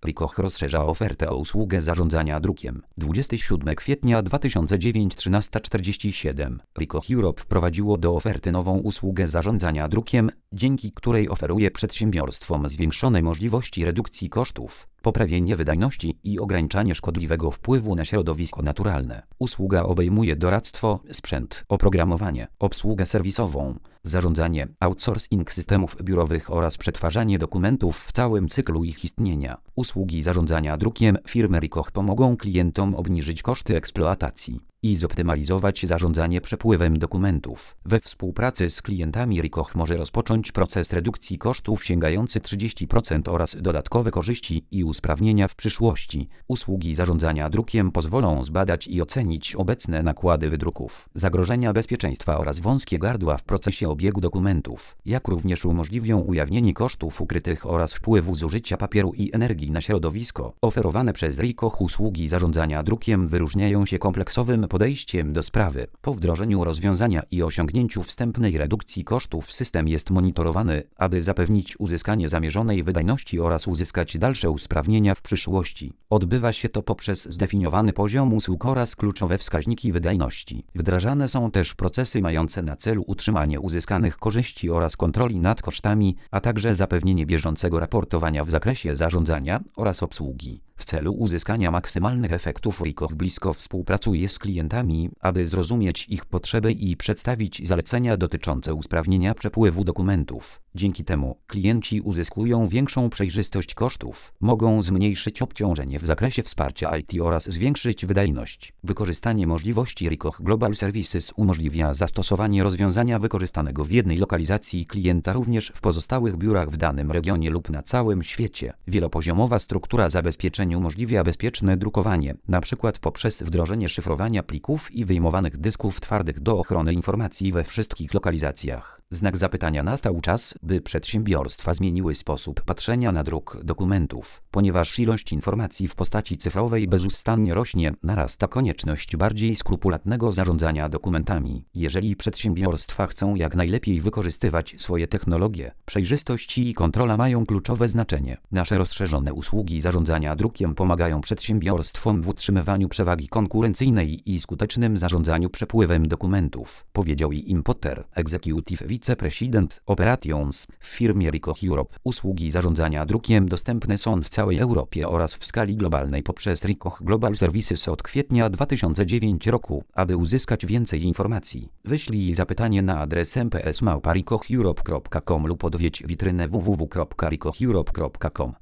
Ricoh rozszerza ofertę o usługę zarządzania drukiem. 27 kwietnia 2009 13:47. Ricoh Europe wprowadziło do oferty nową usługę zarządzania drukiem, dzięki której oferuje przedsiębiorstwom zwiększone możliwości redukcji kosztów, poprawienie wydajności i ograniczanie szkodliwego wpływu na środowisko naturalne. Usługa obejmuje doradztwo, sprzęt, oprogramowanie, obsługę serwisową, zarządzanie, outsourcing systemów biurowych oraz przetwarzanie dokumentów w całym cyklu ich istnienia. Usługi zarządzania drukiem firmy Ricoh pomogą klientom obniżyć koszty eksploatacji i zoptymalizować zarządzanie przepływem dokumentów. We współpracy z klientami Ricoh może rozpocząć proces redukcji kosztów sięgający 30% oraz dodatkowe korzyści i usprawnienia w przyszłości. Usługi zarządzania drukiem pozwolą zbadać i ocenić obecne nakłady wydruków, zagrożenia bezpieczeństwa oraz wąskie gardła w procesie obiegu dokumentów, jak również umożliwią ujawnienie kosztów ukrytych oraz wpływu zużycia papieru i energii na środowisko. Oferowane przez Ricoh usługi zarządzania drukiem wyróżniają się kompleksowym podejściem do sprawy. Po wdrożeniu rozwiązania i osiągnięciu wstępnej redukcji kosztów system jest monitorowany, aby zapewnić uzyskanie zamierzonej wydajności oraz uzyskać dalsze usprawnienia w przyszłości. Odbywa się to poprzez zdefiniowany poziom usług oraz kluczowe wskaźniki wydajności. Wdrażane są też procesy mające na celu utrzymanie uzyskanych korzyści oraz kontroli nad kosztami, a także zapewnienie bieżącego raportowania w zakresie zarządzania oraz obsługi. W celu uzyskania maksymalnych efektów Ricoh blisko współpracuje z klientami, aby zrozumieć ich potrzeby i przedstawić zalecenia dotyczące usprawnienia przepływu dokumentów. Dzięki temu klienci uzyskują większą przejrzystość kosztów, mogą zmniejszyć obciążenie w zakresie wsparcia IT oraz zwiększyć wydajność. Wykorzystanie możliwości Ricoh Global Services umożliwia zastosowanie rozwiązania wykorzystanego w jednej lokalizacji klienta również w pozostałych biurach w danym regionie lub na całym świecie. Wielopoziomowa struktura zabezpieczeń umożliwia bezpieczne drukowanie, np. poprzez wdrożenie szyfrowania plików i wyjmowanych dysków twardych do ochrony informacji we wszystkich lokalizacjach. Znak zapytania: nastał czas, by przedsiębiorstwa zmieniły sposób patrzenia na druk dokumentów. Ponieważ ilość informacji w postaci cyfrowej bezustannie rośnie, narasta konieczność bardziej skrupulatnego zarządzania dokumentami. Jeżeli przedsiębiorstwa chcą jak najlepiej wykorzystywać swoje technologie, przejrzystość i kontrola mają kluczowe znaczenie. Nasze rozszerzone usługi zarządzania drukiem pomagają przedsiębiorstwom w utrzymywaniu przewagi konkurencyjnej i skutecznym zarządzaniu przepływem dokumentów, powiedział Im Potter, Executive Vice-President Operations w firmie Ricoh Europe. Usługi zarządzania drukiem dostępne są w całej Europie oraz w skali globalnej poprzez Ricoh Global Services od kwietnia 2009 roku. Aby uzyskać więcej informacji, wyślij zapytanie na adres mps@ricoheurope.com lub odwiedź witrynę www.ricoheurope.com.